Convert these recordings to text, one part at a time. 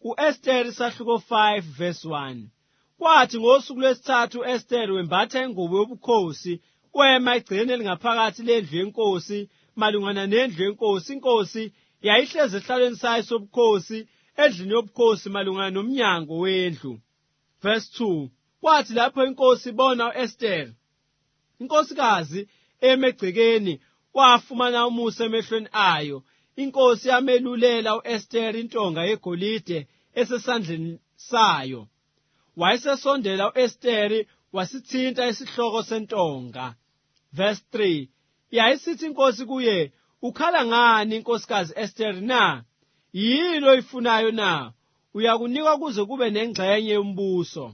u-Esther isahluko 5 verse 1. Kwathi ngosuku lwesithathu u-Esther wembatha ingubo yobukhosi wema egcekeni elingaphakathi lendlu yenkosi malungana nendlu yenkosi. Inkosi yayihlezi esihlalweni sayo sobukhosi endlini yobukhosi malungana nomnyango wendlu. Verse 2. Kwathi lapho inkosi ibona u-Esther, inkosikazi emegcekeni, wafumana umusa emehlweni ayo. Inkosi yamelulela u-Esther intonga yegolide esesandleni sayo. Wayesesondela u-Esther wasithinta isihloko sentonga. Verse 3. Yayisithi inkosi kuye, ukhala ngani inkosikazi Esther na? Yini oyifunayo na? Uyakunikwa kuze kube nengxenye yombuso.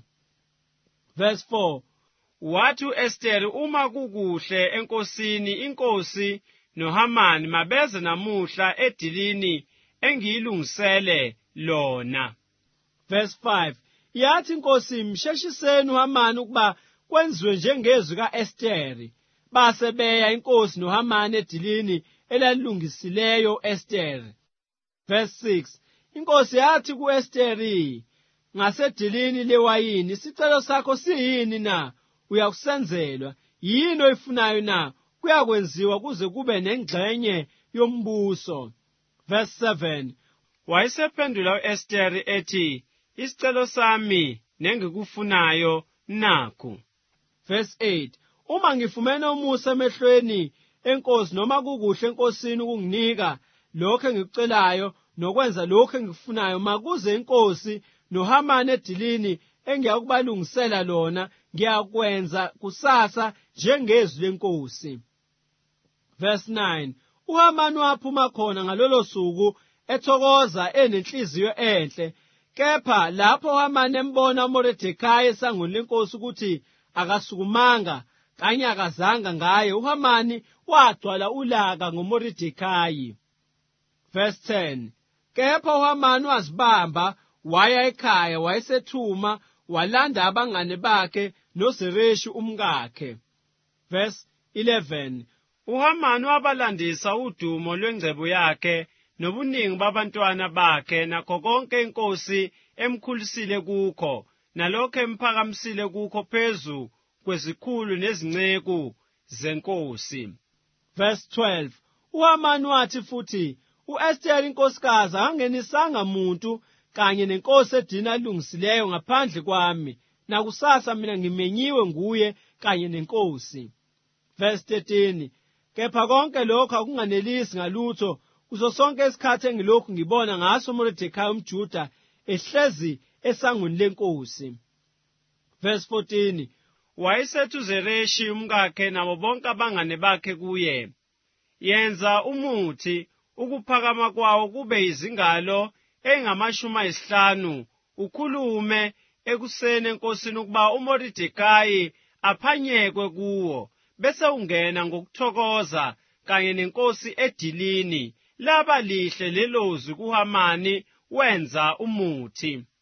Verse 4. Wathi u-Esther, uma kukuhle enkosini, inkosi noHamani mabeze namuhla edilini engiyilungisele lona. Verse 5. Yathi inkosi, msheshiseni uHamani ukuba kwenziwe njengezwi ka-Esther. Base beya inkosi noHamani edilini elalilungisileyo Esther. Verse 6. Inkosi yathi ku-Esther ngasedilini lewayini, isicelo sakho siyini na? Uyakusenzelwa. Yini oyifunayo na? Kuyakwenziwa kuze kube nengxenye yombuso. Verse 7. Wayesephendula u-Esther ethi, isicelo sami nengikufunayo nakhu. Verse 8. Uma ngifumene umusa emehlweni enkosi, noma kukuhle enkosini ukunginika lokho engikucelayo nokwenza lokho engikufunayo, makuze inkosi noHamani edilini engiyakubalungisela lona, ngiyakwenza kusasa njengezwi lenkosi. Verse 9. uHamani waphuma khona ngalolo suku ethokoza enenhliziyo enhle. Kepha lapho uHamani embona uMordecai esangweni lenkosi ukuthi akasukumanga kanye akazanga ngaye, uHamani wagcwala ulaka ngoMordecai. Verse 10. Kepha uHamani wazibamba waya ekhaya, wayesethuma walanda abangane bakhe noZereshi umkakhe. Verse 11. uHamani wabalandisa udumo lwengcebo yakhe nobuningi babantwana bakhe nakho konke inkosi emkhulisile kukho, nalokho emphakamisile kukho phezu kwezikhulu nezinceku zenkosi. Verse 12. uHamani wathi futhi, u-Esther inkosikazi angenisanga muntu kanye nenkosi edina alungisileyo ngaphandle kwami, nakusasa mina ngimenyiwe nguye kanye nenkosi. Verse 13. Kepha konke lokho akunganelisi ngalutho kuso sonke isikhathi engilokhu ngibona ngaso uMordecai umJuda ehlezi esangweni lenkosi. Verse 14. Wayesethi uZereshi umkakhe nabo bonke abangane bakhe kuye, yenza umuthi ukuphakama kwawo kube izingalo engama50, ukhulume ekuseni enkosini ukuba uMordecai aphanyekwe kuwo, bese ungena ngokuthokoza kanye nenkosi edilini. Laba lihle lelozwi kuHamani, wenza umuthi.